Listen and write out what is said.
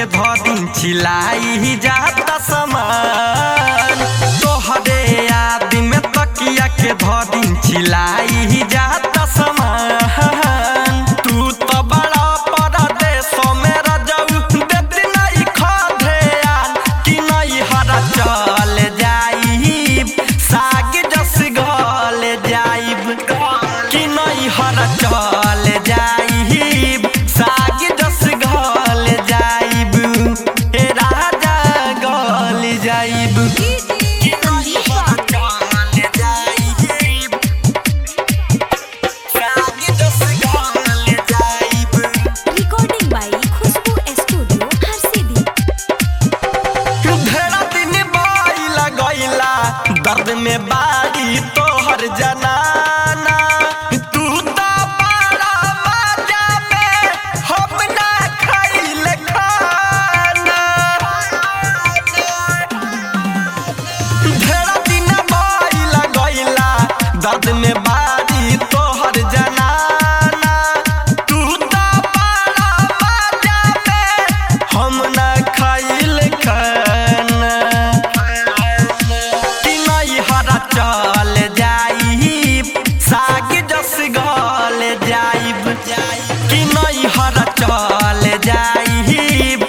धरी चिलाई जाता समान तोहरे याद में तकिया के धरी चिलाई जाता समान तू तो बड़ा परदेश में रजऊ देती नहीं खधेयान कि नहीं हरा चल जाइब साग जस गल जाइब कि नहीं हरा चल जाइब साग जस गल जाइब ए राजा गल जाइब कि नहीं हरा चल जाइब साग जस गल जाइब। Recording by Khushbu studio Harsiddhi. ढेरा दिन बाइल गइला दर्द में बारी तोहर जनाना तू तो बड़ा मजा में हम ना खइल खाना ढेरा दिन बाइल गइला दर्द में बारी तोहर जनाना तू तो बड़ा मजा में हम ना खइल खाना कि नहीं हरा चल जाइब साग जस गल जाइब कि नहीं हरा चल जाइब